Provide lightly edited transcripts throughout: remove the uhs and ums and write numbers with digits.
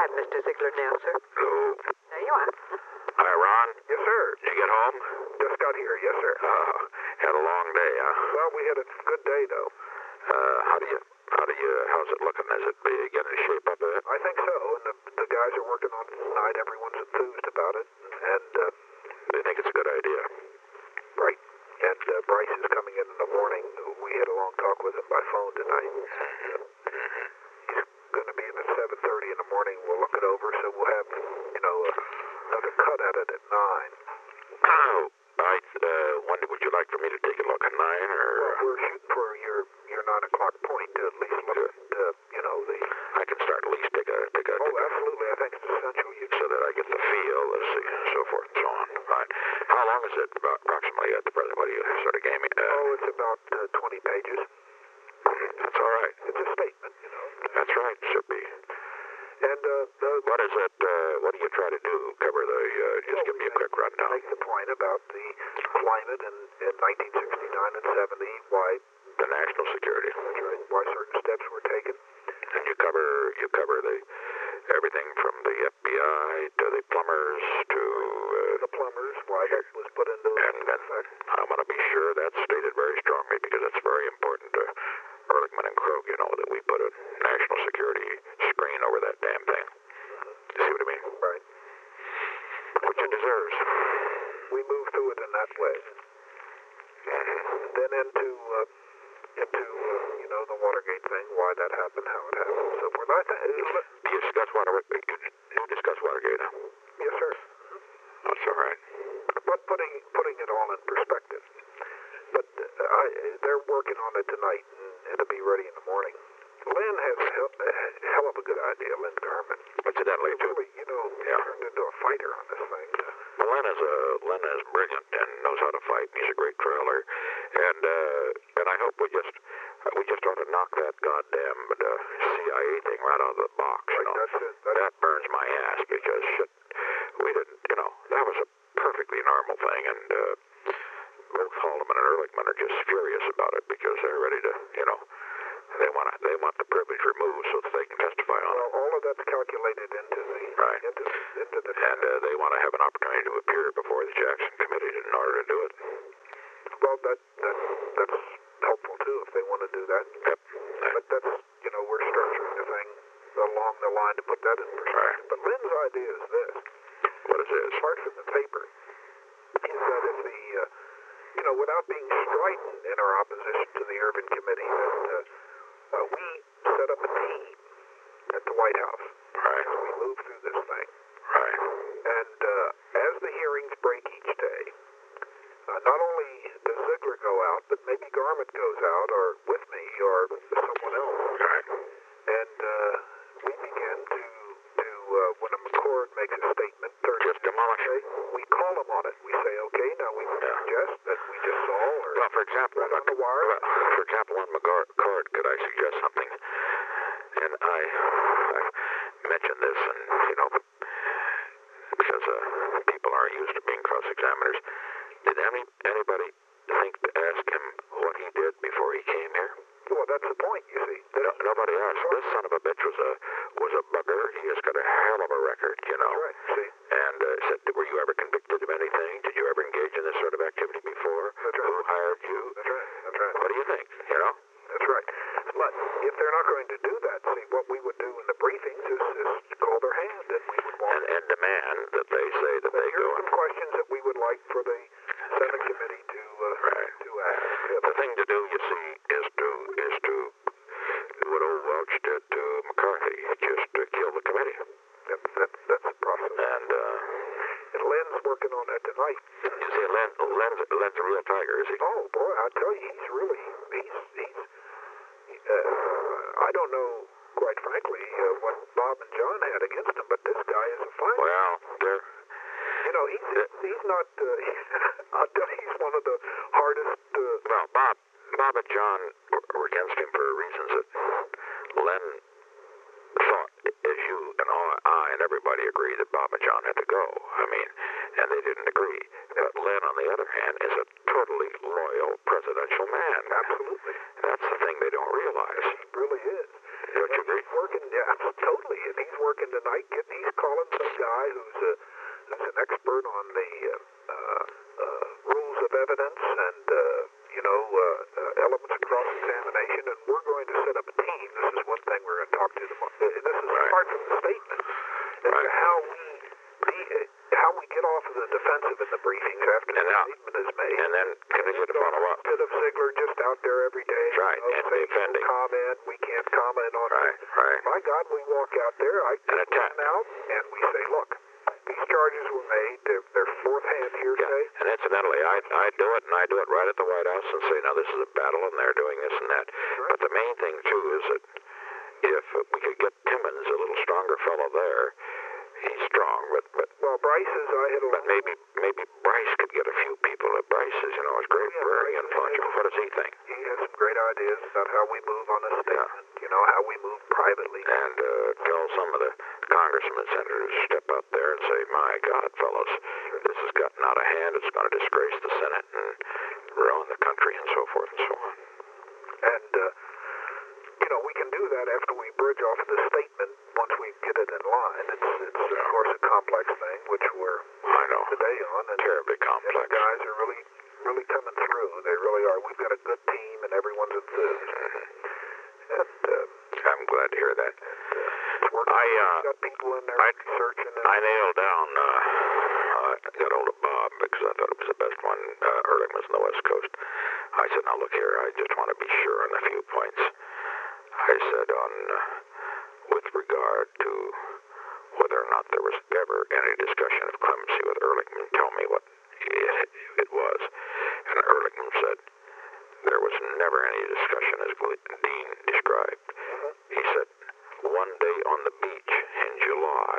have Mr. Ziegler now, sir. Hello. There you are. Hi, Ron. Yes, sir. Did you get home? Just got here. Yes, sir. Had a long day, huh? Well, we had a good day, though. How's it looking? Is it beginning to shape up a bit? I think so, and the guys are working on it tonight. Everyone's enthused about it, and They think it's a good idea. right. And Bryce is coming in the morning. We had a long talk with him by phone tonight. He's going to be in at 7:30 in the morning. We'll look it over, so we'll have, another cut at it at 9. When would you like for me to take a look? At 9 or? Well, we're shooting for your 9 o'clock point to at least look at, the... I can start at least take a Oh, absolutely. I think it's essential you so that I get the feel, so forth and so on. Right. How long is it approximately at the present? What do you sort of gaming? it's about 20 pages. That's all right. It's a statement, That's right. Should be. And What is it? What do you try to do? Cover the? Just give me a quick rundown. make the point about the climate in 1969 and 70, why The national security. why certain steps were taken. And you cover the everything from the FBI to the plumbers to The plumbers, why that was put into and effect. I want to be sure that's stated very strongly because it's very important to Ehrlichman and Krog, that we put a national security screen over that damn thing. You see what I mean? Right. Which it deserves. We moved through it in that way. Then into the Watergate thing, why that happened, how it happened, so forth. You discuss Watergate. You discuss Watergate. Huh? Yes, sir. That's all right. But putting it all in perspective. But they're working on it tonight, and it'll be ready in the morning. Lynn has a hell of a good idea, Lynn Garman. Incidentally, too. Really, turned into a fighter on this thing. Well, Len is brilliant and knows how to fight. He's a great trailer, and I hope we just ought to knock that goddamn CIA thing right out of the box. That's it. That burns my ass because shit, we didn't. That was a perfectly normal thing, and both Haldeman and Ehrlichman are just furious about it because they're ready to, they want the privilege removed so that they can testify on it. Well, all of that's calculated into the Right. into the And they want to have an opportunity to appear before the Jackson Committee in order to do it. Well, that's helpful too if they want to do that. Yep. But that's we're structuring the thing along the line to put that in perspective. Right. But Lynn's idea is this. What is this? Apart from the paper, is that if the without being strident in our opposition to the Irvin Committee, that we set up a team at the White House. Right. We move through this thing. Right. And as the hearings break each day, not only does Ziegler go out, but maybe Garment goes out, or with me, or someone else. Right. And we begin to when a McCord makes a statement, Just demolish it. we call him on it. We say, okay, now we suggest that we just saw, or Well, for example, on the wire. on McCord, could I suggest something? And I've mentioned this, and because people aren't used to being cross-examiners. Did anybody think to ask him what he did before he came here? Well, that's the point, you see. Nobody asked. This son of a bitch was a bugger. He has got a hell of a record, Right, see. And said, were you ever convicted of anything? Did you ever engage in this sort of activity before? That's right. Who hired you? That's right. That's right. What do you think? That's right. But if they're not going to do that, see, what we would do in the briefings is call their hand, and we would want And demand that they say that they here's go. some questions that we would like for the Senate committee to ask. The thing to do, you see, is to what old Welch did to McCarthy, just to kill the committee. That's the process. And Len's working on that tonight. you see, Len's a real tiger, is he? Oh boy, I tell you, he's really I don't know, quite frankly, what Bob and John had against him, but this guy is a fighter. Well, they're. He's not. I'll tell you, he's one of the hardest. Well, Bob and John were against him for reasons that Len thought, as you and I and everybody agreed that Bob and John had to go. I mean, and they didn't agree. But Len, on the other hand, is a totally loyal presidential man. Absolutely. That's the thing they don't realize. He really is. Don't you agree? He's working, yeah, totally. And he's working tonight. He's calling some guy who's an expert on the rules of evidence and elements of cross-examination. And we're going to set up a team. This is one thing we're going to talk to them. This is apart from the statement as to how we get off of the defensive in the briefings after the statement is made. And then continue to follow up. Instead of Ziegler just out there every day, right, and saying defending. No comment, we can't comment on it. Right. My God, we walk out there, I get one out, and we say, look, these charges were made, they're fourth-hand hearsay. Yeah. And incidentally, I do it, and I do it right at the White House and say, now this is a battle, and they're doing this and that. Right. But the main thing, too, is that if we could get Timmons, a little stronger fellow there, he's strong, but well, Bryce is, but maybe Bryce could get a few people. Bryce is, is great, very influential. What does he think? He has some great ideas about how we move on a statement, how we move privately. And tell some of the congressmen and senators to step out there and say, my God, fellows, this has gotten out of hand. It's going to disgrace the Senate and ruin the country and so forth and so on. And, we can do that after we bridge off the statement once we get it in line. It's of course, a complex thing, which we're today on. And, terribly complex. And the guys are really, really coming through. They really are. We've got a good team, and everyone's enthused. And I'm glad to hear that. It's working. We've got people in there researching. I nailed down, I got hold of Bob because I thought it was the best one. Ehrlich was on the West Coast. I said, now look here, I just want to be sure on a few points. I said, with regard to whether or not there was ever any discussion of clemency with Ehrlichman, tell me what it was. And Ehrlichman said, there was never any discussion as Dean described. He said, one day on the beach in July,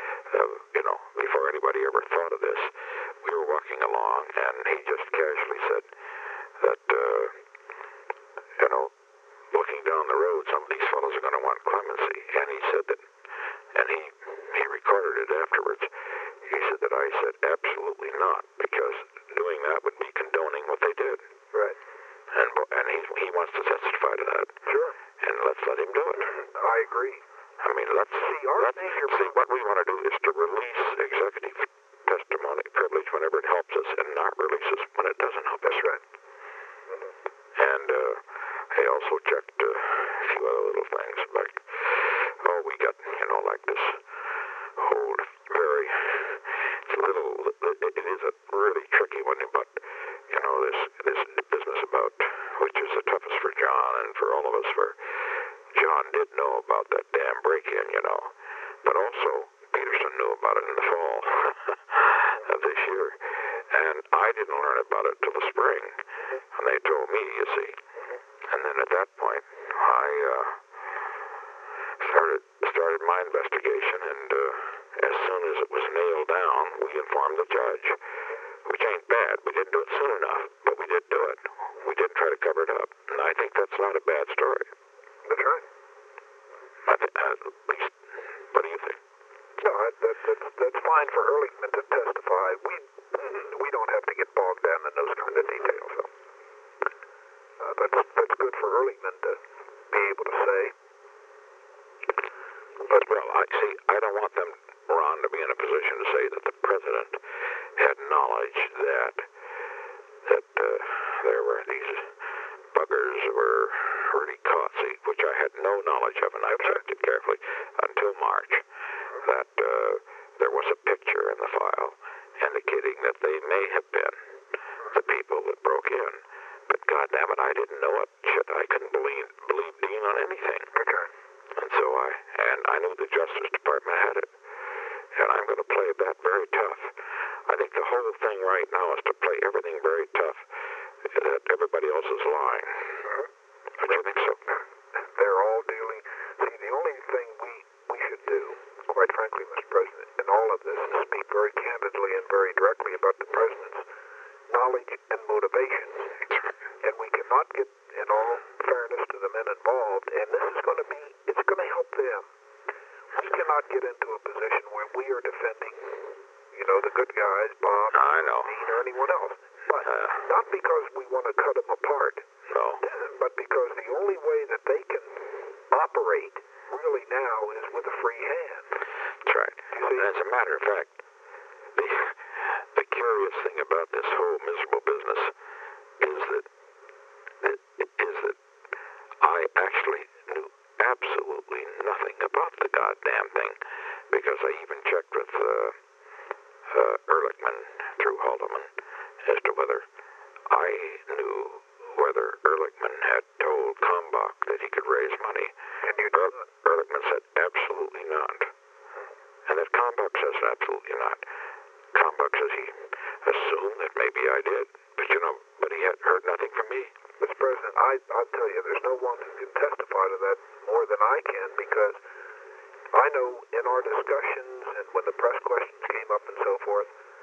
before anybody ever thought of this, we were walking along, and he just casually said that, looking down the road, some of these fellows are going to want clemency. And he said that, and he recorded it afterwards. He said that I said, absolutely not, because doing that would be condoning what they did. Right. And he wants to testify to that. Sure. And let's let him do it. I agree. I mean, let's see, what we want to do is to release executive testimony privilege whenever it helps us and not release us when it doesn't help us. That's right. And I also checked a few other little things like, we got, like this whole it is a really tricky one, but, this business about, which is the toughest for John and for all of us, where John did know about that damn break-in, but also Peterson knew about it in the fall of this year, and I didn't learn about it till the spring, and they told me, you see. And then at that point, I started my investigation, and as soon as it was nailed down, we informed the judge, which ain't bad. We didn't do it soon enough, but we did do it. We didn't try to cover it up, and I think that's not a bad story. That's right. At least, what do you think? No, that's fine for Ehrlichman to testify. We don't have to get bogged down in those kind of details. So that's good for Ehrlichman to be able to say. But I don't want them, Ron, to be in a position to say that the president had knowledge that there were these buggers were really caught, which I had no knowledge of, and I checked it carefully until March, that there was a picture in the file indicating that they may have been the people that broke in. But God damn it, I didn't know it. Shit, I couldn't believe Dean on anything. Okay. And so I knew the Justice Department had it. And I'm going to play that very tough. I think the whole thing right now is to play everything very tough, that everybody else is lying. Don't you think so? They're all dealing. See, the only thing we should do, quite frankly, Mr. President, in all of this is speak very candidly and very directly about the President's knowledge and motivations. And we cannot get, in all fairness to the men involved, and this is going to help them. we cannot get into a position where we are defending, the good guys, Bob, I know. me, or anyone else. But not because we want to cut them apart, No. but because the only way that they can operate really now is with a free hand. That's right. And as a matter of fact, the curious thing about this whole miserable business is that I actually knew absolutely nothing about the goddamn thing, because I even checked with Ehrlichman through Haldeman as to whether I knew whether Ehrlichman had told Kalmbach that he could raise money. And you Ehrlichman said absolutely not. And that Kalmbach says absolutely not. Kalmbach says he assumed that maybe I did, but he had heard nothing from me. Mr. President, I'll tell you, there's no one who can testify to that more than I can, because I know in our discussions and when the press questions came up and so forth,